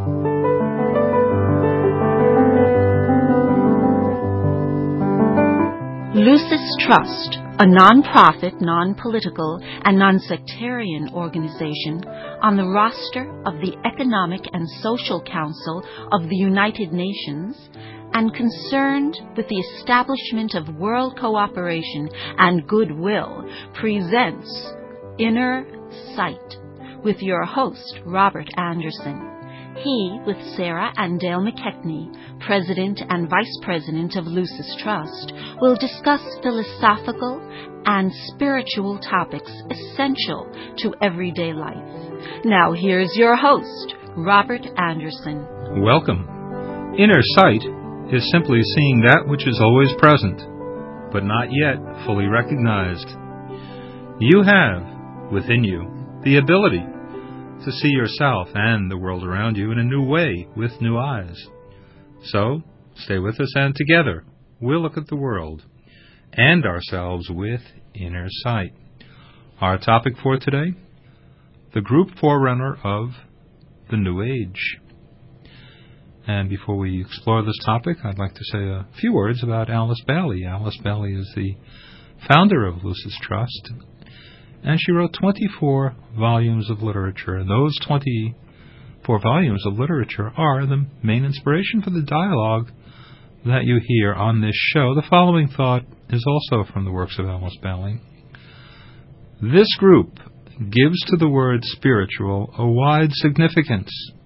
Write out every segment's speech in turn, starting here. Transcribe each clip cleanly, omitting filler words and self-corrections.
Lucis Trust, a non-profit, non-political, and non-sectarian organization on the roster of the Economic and Social Council of the United Nations and concerned with the establishment of world cooperation and goodwill, presents Inner Sight with your host, Robert Anderson. He, with Sarah and Dale McKechnie, President and Vice President of Lucis Trust, will discuss philosophical and spiritual topics essential to everyday life. Now here's your host, Robert Anderson. Welcome. Inner sight is simply seeing that which is always present, but not yet fully recognized. You have, within you, the ability to see yourself and the world around you in a new way with new eyes. So, stay with us and together we'll look at the world and ourselves with inner sight. Our topic for today, the group forerunner of the New Age. And before we explore this topic, I'd like to say a few words about Alice Bailey. Alice Bailey is the founder of Lucis Trust, and she wrote 24 volumes of literature. And those 24 volumes of literature are the main inspiration for the dialogue that you hear on this show. The following thought is also from the works of Alice Bailey. This group gives to the word spiritual a wide significance.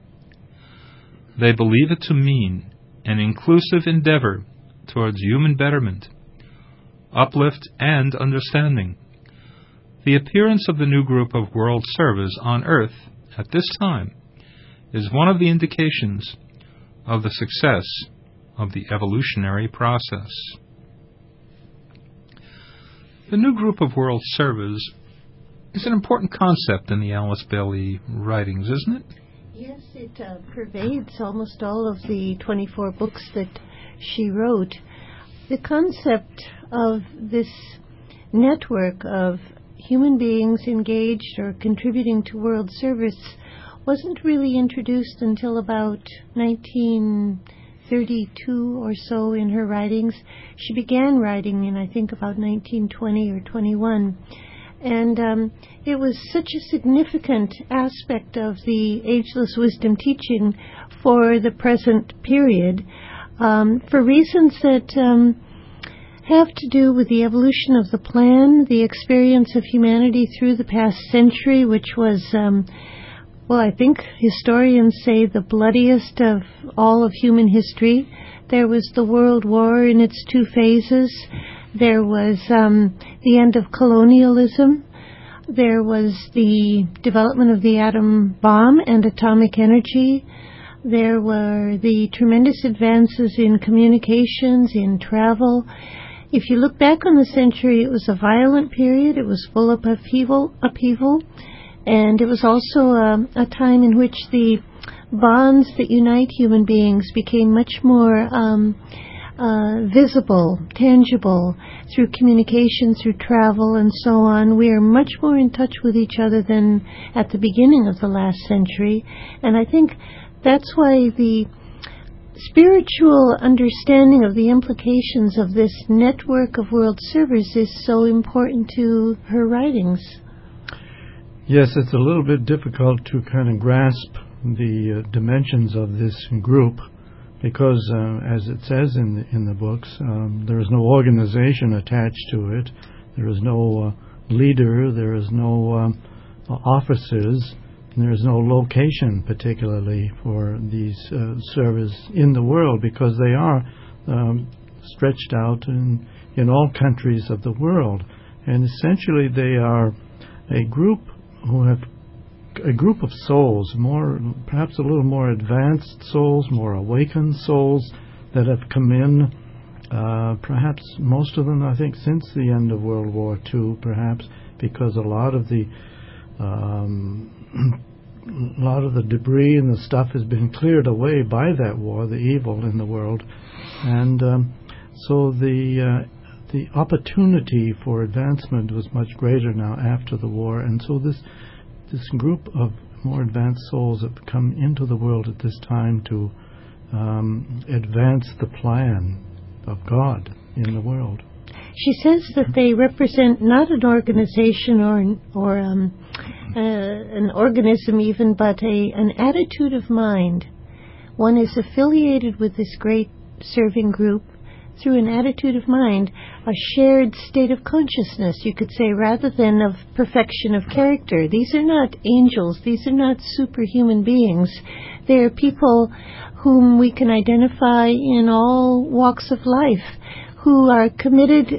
They believe it to mean an inclusive endeavor towards human betterment, uplift, and understanding. The appearance of the new group of world service on Earth at this time is one of the indications of the success of the evolutionary process. The new group of world service is an important concept in the Alice Bailey writings, isn't it? Yes, it pervades almost all of the 24 books that she wrote. The concept of this network of human beings engaged or contributing to world service wasn't really introduced until about 1932 or so in her writings. She began writing in, I think, about 1920 or 21. And it was such a significant aspect of the Ageless Wisdom teaching for the present period, for reasons that have to do with the evolution of the plan, the experience of humanity through the past century, which was, I think historians say the bloodiest of all of human history. There was the World War in its two phases. There was the end of colonialism. There was the development of the atom bomb and atomic energy. There were the tremendous advances in communications, in travel. If you look back on the century, it was a violent period. It was full of upheaval, and it was also a time in which the bonds that unite human beings became much more visible, tangible, through communication, through travel, and so on. We are much more in touch with each other than at the beginning of the last century, and I think that's why the spiritual understanding of the implications of this network of world service is so important to her writings. Yes, it's a little bit difficult to kind of grasp the dimensions of this group because, as it says in the books, there is no organization attached to it. There is no leader. There is no offices. There is no location particularly for these service in the world because they are stretched out in all countries of the world. And essentially they are a group of souls, perhaps a little more advanced souls, more awakened souls that have come in, perhaps most of them, I think, since the end of World War II, perhaps, because a lot of the debris and the stuff has been cleared away by that war, the evil in the world, and so the opportunity for advancement was much greater now after the war, and so this group of more advanced souls have come into the world at this time to advance the plan of God in the world. She says that they represent not an organization or an organism even, but an attitude of mind. One is affiliated with this great serving group through an attitude of mind, a shared state of consciousness, you could say, rather than of perfection of character. These are not angels. These are not superhuman beings. They are people whom we can identify in all walks of life, who are committed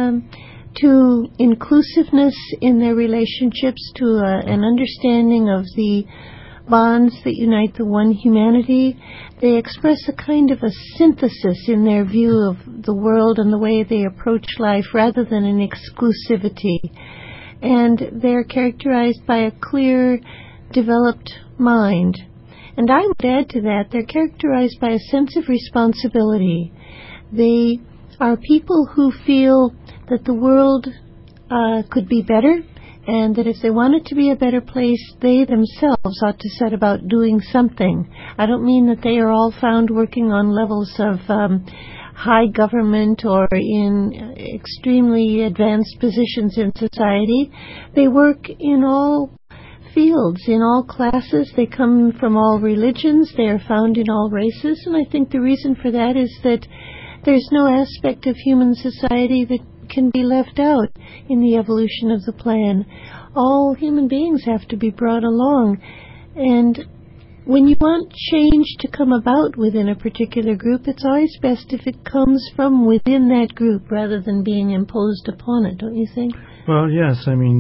to inclusiveness in their relationships, to an understanding of the bonds that unite the one humanity. They express a kind of a synthesis in their view of the world and the way they approach life rather than an exclusivity. And they're characterized by a clear, developed mind. And I would add to that, they're characterized by a sense of responsibility. They are people who feel that the world could be better, and that if they want it to be a better place, they themselves ought to set about doing something. I don't mean that they are all found working on levels of high government or in extremely advanced positions in society. They work in all fields, in all classes. They come from all religions. They are found in all races. And I think the reason for that is that there's no aspect of human society that can be left out in the evolution of the plan. All human beings have to be brought along. And when you want change to come about within a particular group, it's always best if it comes from within that group rather than being imposed upon it, don't you think? Well, yes. I mean,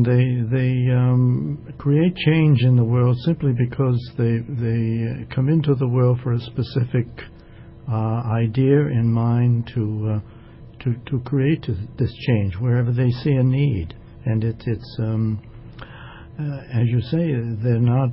they create change in the world simply because they come into the world for a specific idea in mind to create this change wherever they see a need. And it's as you say, they're not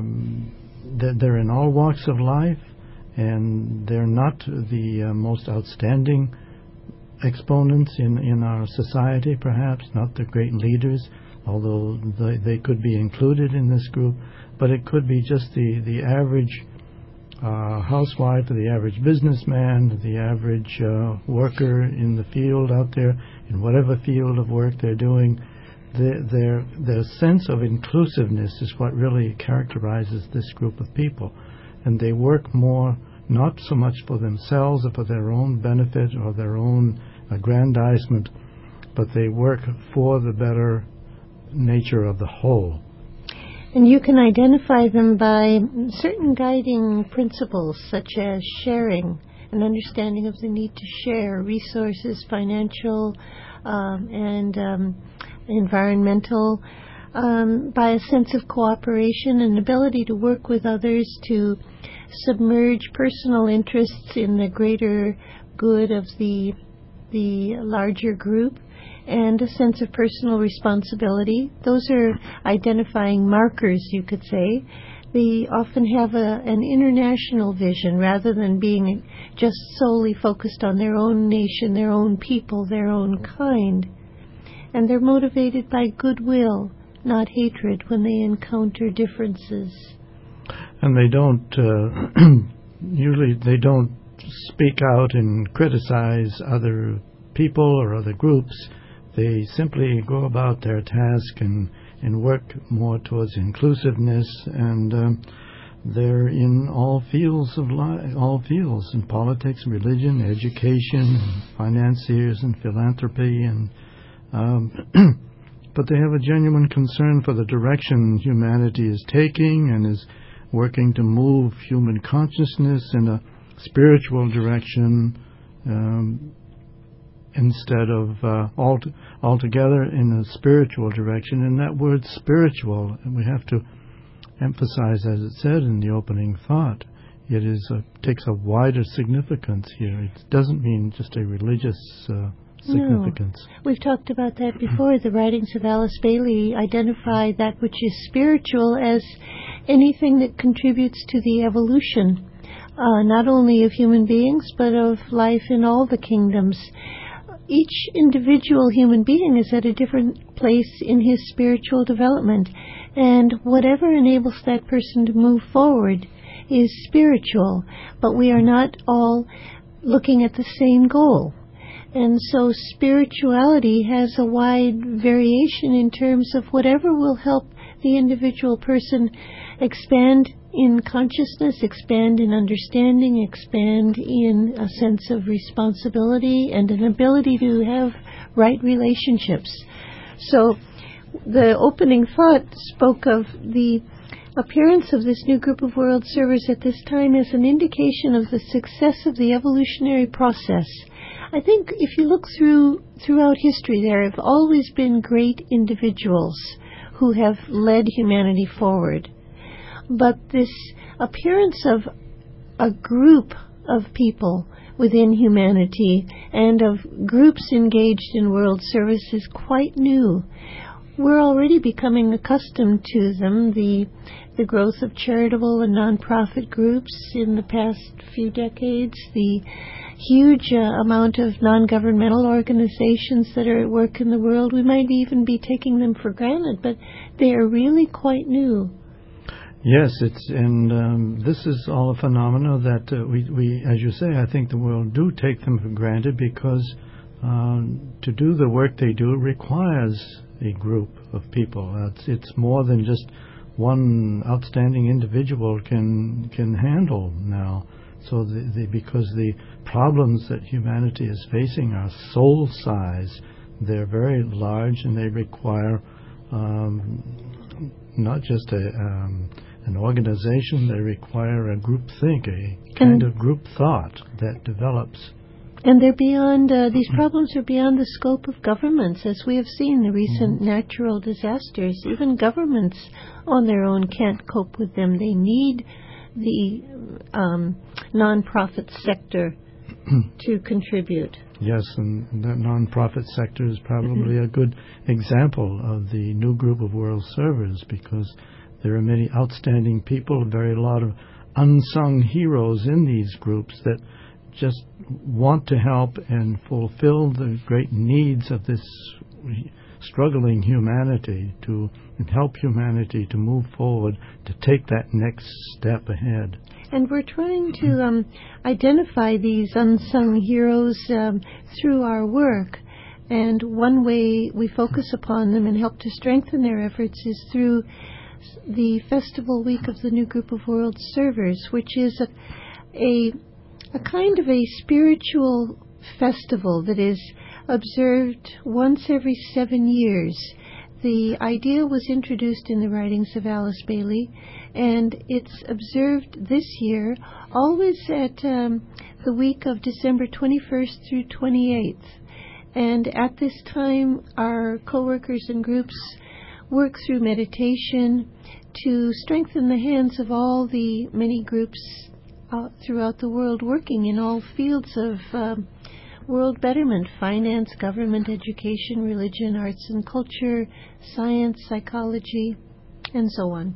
they're in all walks of life, and they're not the most outstanding exponents in our society, perhaps not the great leaders, although they could be included in this group, but it could be just the average housewife, or the average businessman, the average worker in the field out there, in whatever field of work they're doing. Their sense of inclusiveness is what really characterizes this group of people. And they work more, not so much for themselves or for their own benefit or their own aggrandizement, but they work for the better nature of the whole. And you can identify them by certain guiding principles, such as sharing, an understanding of the need to share resources, financial and environmental, by a sense of cooperation and ability to work with others to submerge personal interests in the greater good of the larger group, and a sense of personal responsibility. Those are identifying markers, you could say. They often have an international vision rather than being just solely focused on their own nation, their own people, their own kind. And they're motivated by goodwill, not hatred, when they encounter differences. And they don't, usually they don't speak out and criticize other people or other groups. They simply go about their task and work more towards inclusiveness, and they're in all fields of life, all fields, in politics, religion, education, financiers, and philanthropy, and but they have a genuine concern for the direction humanity is taking, and is working to move human consciousness in a spiritual direction, instead of altogether in a spiritual direction. And that word spiritual, and we have to emphasize, as it said in the opening thought, it takes a wider significance here. It doesn't mean just a religious significance. No. We've talked about that before. The writings of Alice Bailey identify that which is spiritual as anything that contributes to the evolution, not only of human beings, but of life in all the kingdoms. each individual human being is at a different place in his spiritual development, and whatever enables that person to move forward is spiritual, but we are not all looking at the same goal. And so spirituality has a wide variation in terms of whatever will help the individual person expand in consciousness, expand in understanding, expand in a sense of responsibility and an ability to have right relationships. So the opening thought spoke of the appearance of this new group of world servers at this time as an indication of the success of the evolutionary process. I think if you look throughout history, there have always been great individuals who have led humanity forward. But this appearance of a group of people within humanity and of groups engaged in world service is quite new. We're already becoming accustomed to them, the growth of charitable and nonprofit groups in the past few decades, the huge amount of non-governmental organizations that are at work in the world. We might even be taking them for granted, but they are really quite new. Yes, this is all a phenomena that we, as you say, I think the world do take them for granted because to do the work they do requires a group of people. It's more than just one outstanding individual can handle now. So because the problems that humanity is facing are soul size, they're very large and they require not just an organization, they require a group think, a kind of group thought that develops. And they're beyond, these problems are beyond the scope of governments, as we have seen the recent natural disasters. Even governments on their own can't cope with them. They need the non-profit sector to contribute. Yes, and that non-profit sector is probably a good example of the new group of world servers, because there are many outstanding people, a lot of unsung heroes in these groups that just want to help and fulfill the great needs of this struggling humanity, to help humanity to move forward, to take that next step ahead. And we're trying to identify these unsung heroes through our work. And one way we focus upon them and help to strengthen their efforts is through the Festival Week of the New Group of World Servers, which is a kind of a spiritual festival that is observed once every 7 years. The idea was introduced in the writings of Alice Bailey, and it's observed this year always at the week of December 21st through 28th. And at this time, our co-workers and groups work through meditation to strengthen the hands of all the many groups throughout the world working in all fields of world betterment: finance, government, education, religion, arts and culture, science, psychology, and so on.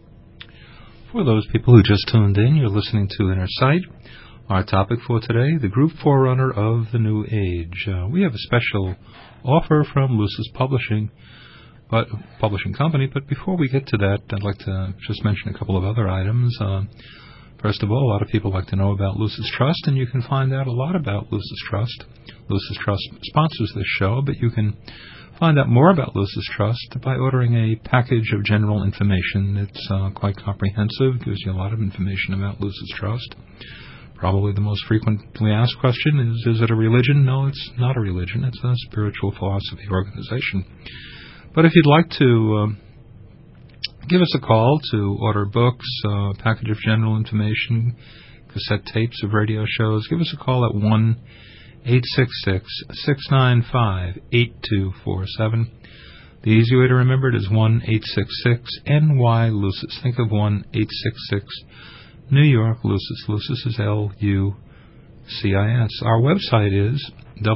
For those people who just tuned in, you're listening to Inner Sight. Our topic for today, the group forerunner of the New Age. We have a special offer from Lucis Publishing Company, but before we get to that, I'd like to just mention a couple of other items. First of all, a lot of people like to know about Lucis Trust, and you can find out a lot about Lucis Trust. Lucis Trust sponsors this show, but you can find out more about Lucis Trust by ordering a package of general information. It's quite comprehensive, gives you a lot of information about Lucis Trust. Probably the most frequently asked question is it a religion? No, it's not a religion. It's a spiritual philosophy organization. But if you'd like to give us a call to order books, a package of general information, cassette tapes of radio shows, give us a call at 1-866-695-8247. The easy way to remember it is 1-866-NY-LUCIS. Think of 1-866-New York Lucis. Lucis is Lucis. Our website is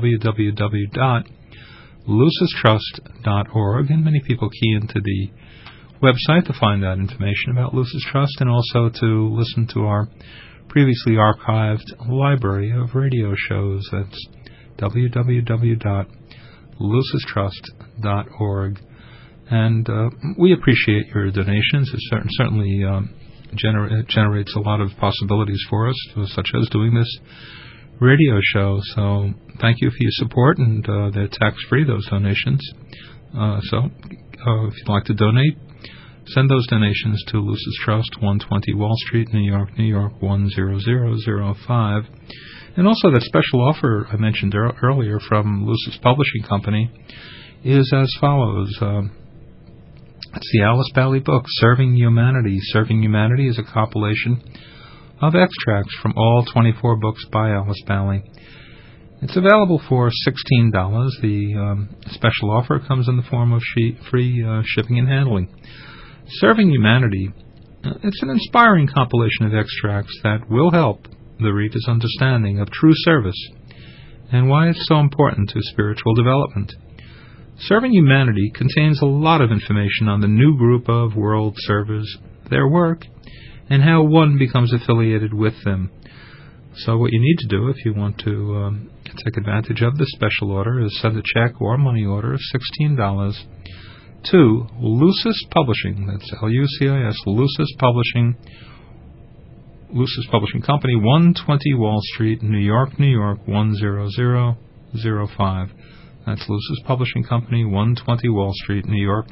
www.lucistrust.org, and many people key into the website to find out information about Lucis Trust and also to listen to our previously archived library of radio shows. That's www.lucistrust.org. And we appreciate your donations. It certainly generates a lot of possibilities for us, such as doing this radio show. So thank you for your support, and they're tax-free, those donations. So if you'd like to donate, send those donations to Lucis Trust, 120 Wall Street, New York, 10005. And also that special offer I mentioned earlier from Lucis Publishing Company is as follows. It's the Alice Bally book, Serving Humanity. Serving Humanity is a compilation of extracts from all 24 books by Alice Bally. It's available for $16. The special offer comes in the form of free shipping and handling. Serving Humanity, it's an inspiring compilation of extracts that will help the reader's understanding of true service and why it's so important to spiritual development. Serving Humanity contains a lot of information on the new group of world servers, their work, and how one becomes affiliated with them. So what you need to do if you want to take advantage of this special order is send a check or money order of $16 to Lucis Publishing. That's Lucis, Lucis Publishing Company, 120 Wall Street, New York, 10005. That's Lucis Publishing Company, 120 Wall Street, New York,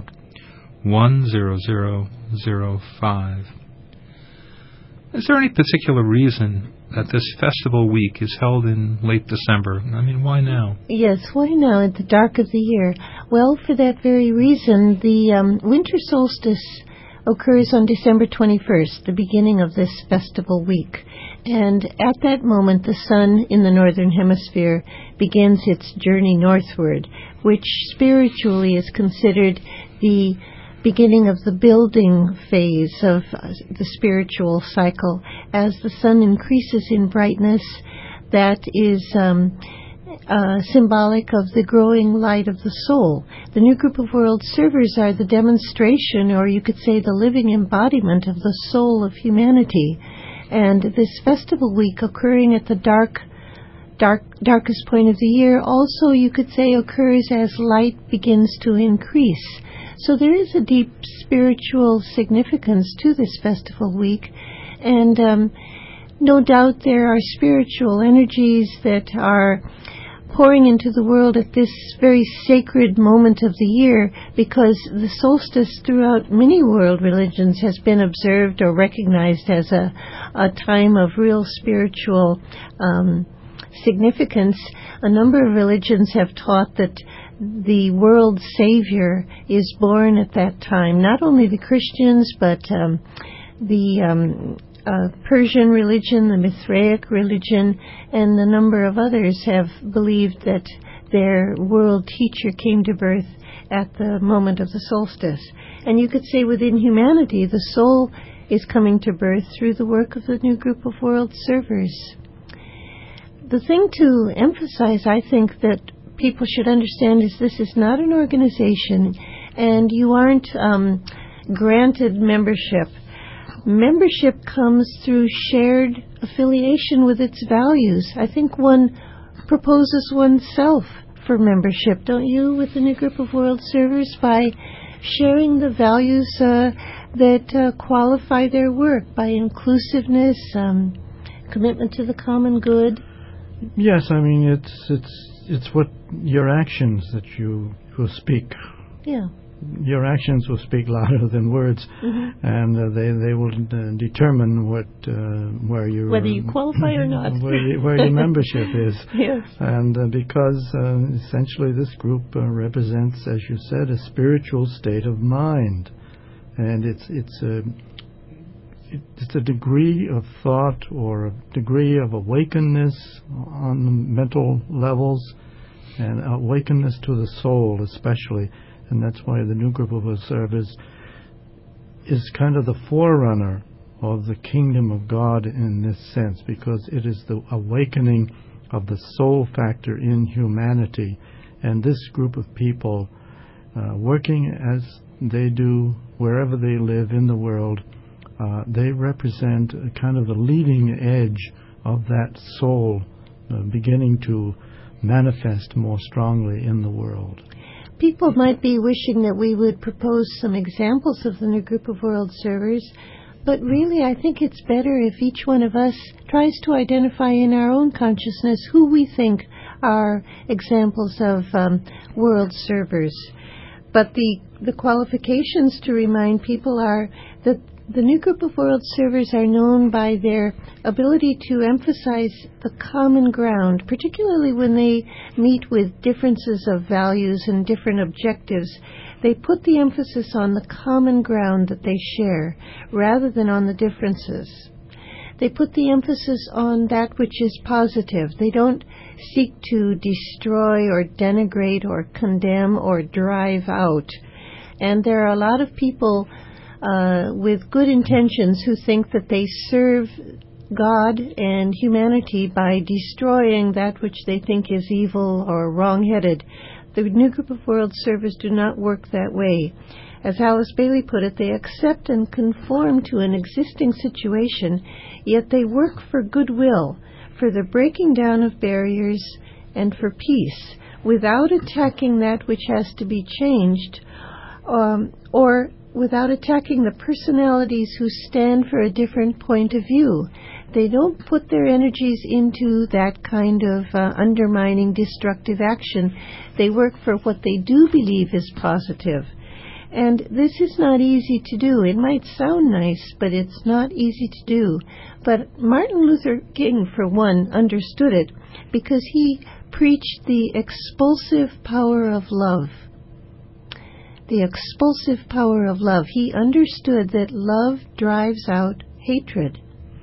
10005. Is there any particular reason that this festival week is held in late December? I mean, why now? Yes, why now at the dark of the year? Well, for that very reason, the winter solstice occurs on December 21st, the beginning of this festival week. And at that moment, the sun in the northern hemisphere begins its journey northward, which spiritually is considered the beginning of the building phase of the spiritual cycle. As the sun increases in brightness, that is symbolic of the growing light of the soul. The new group of world servers are the demonstration, or you could say the living embodiment of the soul of humanity. And this festival week occurring at the darkest point of the year also, you could say, occurs as light begins to increase. So there is a deep spiritual significance to this festival week, and no doubt there are spiritual energies that are pouring into the world at this very sacred moment of the year, because the solstice throughout many world religions has been observed or recognized as a time of real spiritual significance. A number of religions have taught that the world Savior is born at that time. Not only the Christians, but the Persian religion, the Mithraic religion, and a number of others have believed that their world teacher came to birth at the moment of the solstice. And you could say within humanity, the soul is coming to birth through the work of the new group of world servers. The thing to emphasize, I think, that people should understand is this is not an organization, and you aren't granted membership. Membership comes through shared affiliation with its values. I think one proposes oneself for membership, don't you, with the new group of world servers, by sharing the values that qualify their work, by inclusiveness, commitment to the common good. Yes, I mean it's what your actions that you will speak. Yeah. Your actions will speak louder than words, and they will determine where you whether you qualify or not, where your membership is. Yes. And because essentially this group represents, as you said, a spiritual state of mind, and it's a degree of thought or a degree of awakeness on the mental levels, and awakeness to the soul especially. And that's why the new group of servers is kind of the forerunner of the kingdom of God in this sense, because it is the awakening of the soul factor in humanity. And this group of people, working as they do wherever they live in the world, they represent kind of the leading edge of that soul beginning to manifest more strongly in the world. People might be wishing that we would propose some examples of the new group of world servers, but really I think it's better if each one of us tries to identify in our own consciousness who we think are examples of world servers. But the qualifications to remind people are that the new group of world servers are known by their ability to emphasize the common ground, particularly when they meet with differences of values and different objectives. They put the emphasis on the common ground that they share rather than on the differences. They put the emphasis on that which is positive. They don't seek to destroy or denigrate or condemn or drive out. And there are a lot of people with good intentions who think that they serve God and humanity by destroying that which they think is evil or wrong-headed. The new group of world servers do not work that way. As Alice Bailey put it, they accept and conform to an existing situation, yet they work for goodwill, for the breaking down of barriers, and for peace, without attacking that which has to be changed, or without attacking the personalities who stand for a different point of view. They don't put their energies into that kind of undermining, destructive action. They work for what they do believe is positive. And this is not easy to do. It might sound nice, but it's not easy to do. But Martin Luther King, for one, understood it because he preached the expulsive power of love. The expulsive power of love. He understood that love drives out hatred.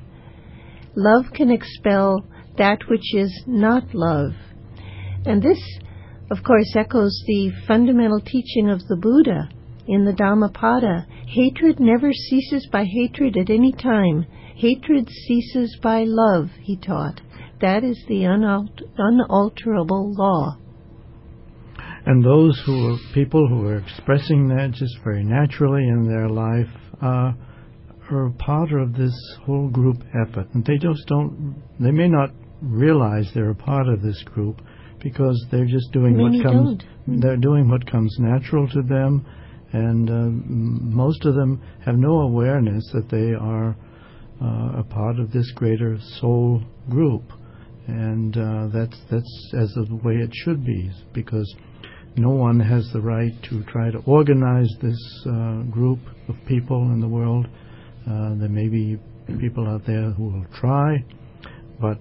Love can expel that which is not love. And this, of course, echoes the fundamental teaching of the Buddha in the Dhammapada. Hatred never ceases by hatred at any time. Hatred ceases by love, he taught. That is the unalterable law. And those people who are expressing that just very naturally in their life are part of this whole group effort. And they may not realize they're a part of this group because they're just doing they're doing what comes natural to them, and most of them have no awareness that they are a part of this greater soul group. And that's as the way it should be, because no one has the right to try to organize this group of people in the world. There may be people out there who will try, but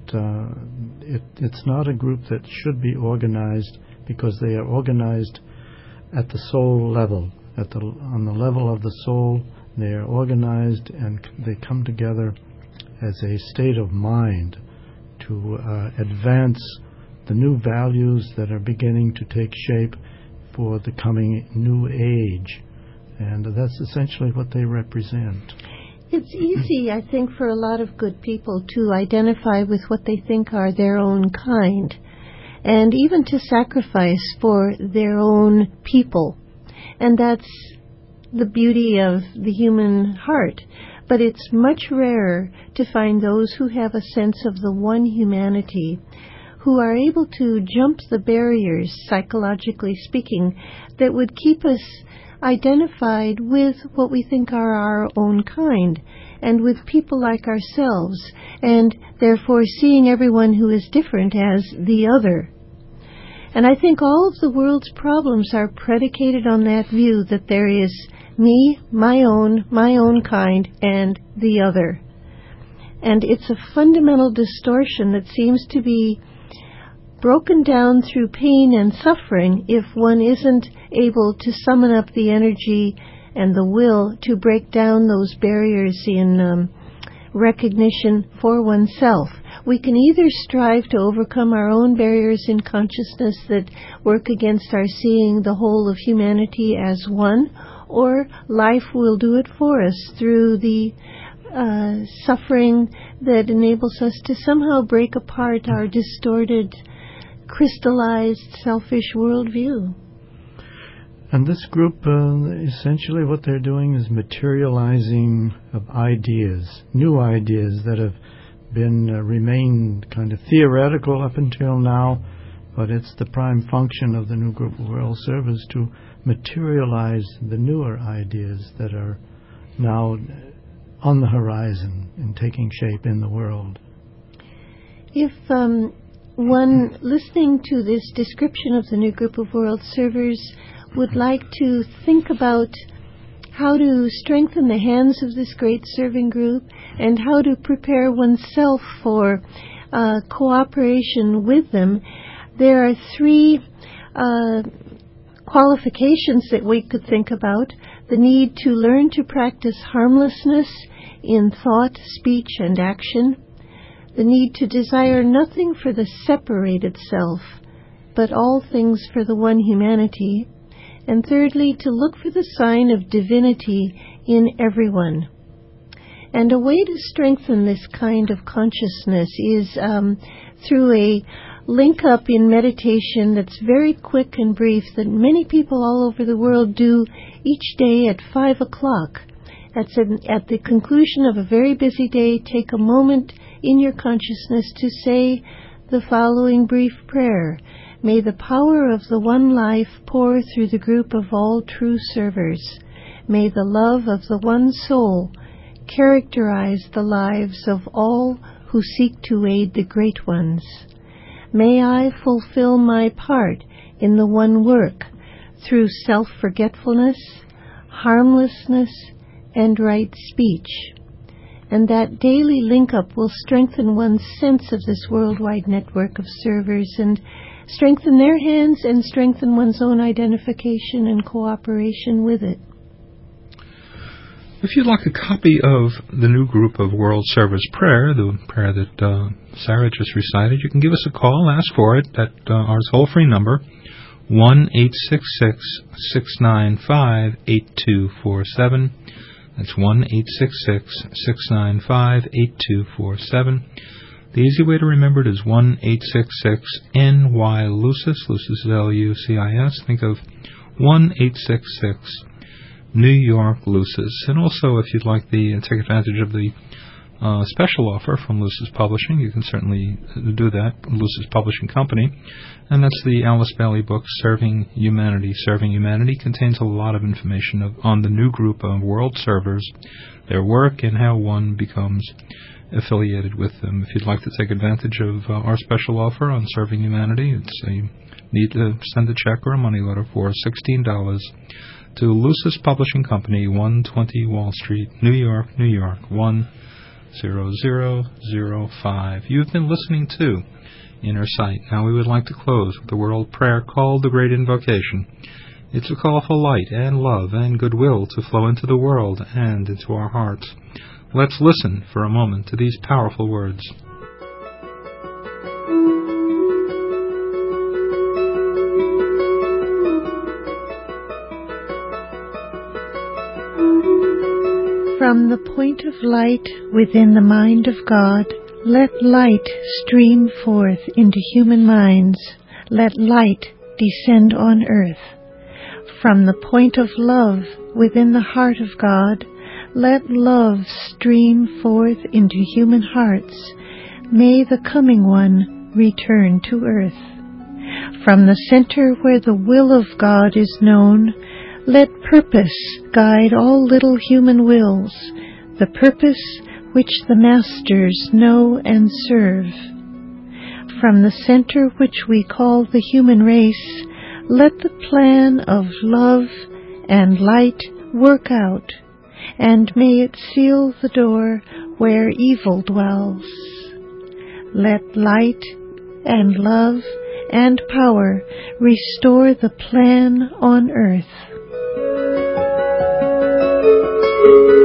it's not a group that should be organized, because they are organized at the soul level. On the level of the soul, they are organized and they come together as a state of mind to advance the new values that are beginning to take shape for the coming new age. And that's essentially what they represent. It's easy, I think, for a lot of good people to identify with what they think are their own kind, and even to sacrifice for their own people. And that's the beauty of the human heart. But it's much rarer to find those who have a sense of the one humanity, who are able to jump the barriers, psychologically speaking, that would keep us identified with what we think are our own kind, and with people like ourselves, and therefore seeing everyone who is different as the other. And I think all of the world's problems are predicated on that view, that there is me, my own kind, and the other. And it's a fundamental distortion that seems to be broken down through pain and suffering if one isn't able to summon up the energy and the will to break down those barriers in recognition for oneself. We can either strive to overcome our own barriers in consciousness that work against our seeing the whole of humanity as one, or life will do it for us through the suffering that enables us to somehow break apart our distorted, crystallized, selfish worldview. And this group, essentially what they're doing is materializing of ideas, new ideas that have been remained kind of theoretical up until now, but it's the prime function of the new group of world servers to materialize the newer ideas that are now on the horizon and taking shape in the world. If one listening to this description of the new group of world servers would like to think about how to strengthen the hands of this great serving group and how to prepare oneself for cooperation with them, there are three qualifications that we could think about. The need to learn to practice harmlessness in thought, speech, and action. The need to desire nothing for the separated self, but all things for the one humanity. And thirdly, to look for the sign of divinity in everyone. And a way to strengthen this kind of consciousness is through a link-up in meditation that's very quick and brief that many people all over the world do each day at 5 o'clock. At the conclusion of a very busy day, take a moment in your consciousness to say the following brief prayer. May the power of the one life pour through the group of all true servers. May the love of the one soul characterize the lives of all who seek to aid the great ones. May I fulfill my part in the one work through self-forgetfulness, harmlessness, and right speech. And that daily link-up will strengthen one's sense of this worldwide network of servers and strengthen their hands and strengthen one's own identification and cooperation with it. If you'd like a copy of the new group of World Servers prayer, the prayer that Sarah just recited, you can give us a call, ask for it at our toll-free number, 1-866-695-8247. That's 1-866-695-8247. The easy way to remember it is 1-866-NY-LUCIS. Lucis is L-U-C-I-S. Think of 1-866-New York Lucis. And also, if you'd like to take advantage of the special offer from Lucis Publishing, you can certainly do that. Lucis Publishing Company. And that's the Alice Bailey book, Serving Humanity. Serving Humanity contains a lot of information on the new group of world servers, their work, and how one becomes affiliated with them. If you'd like to take advantage of our special offer on Serving Humanity, you need to send a check or a money order for $16 to Lucis Publishing Company, 120 Wall Street, New York, New York, 10005. You've been listening to Inner Sight. Now we would like to close with the world prayer called the Great Invocation. It's a call for light and love and goodwill to flow into the world and into our hearts. Let's listen for a moment to these powerful words. From the point of light within the mind of God, let light stream forth into human minds. Let light descend on earth. From the point of love within the heart of God, let love stream forth into human hearts. May the coming one return to earth. From the center where the will of God is known, let purpose guide all little human wills, the purpose which the masters know and serve. From the center which we call the human race, let the plan of love and light work out, and may it seal the door where evil dwells. Let light and love and power restore the plan on earth.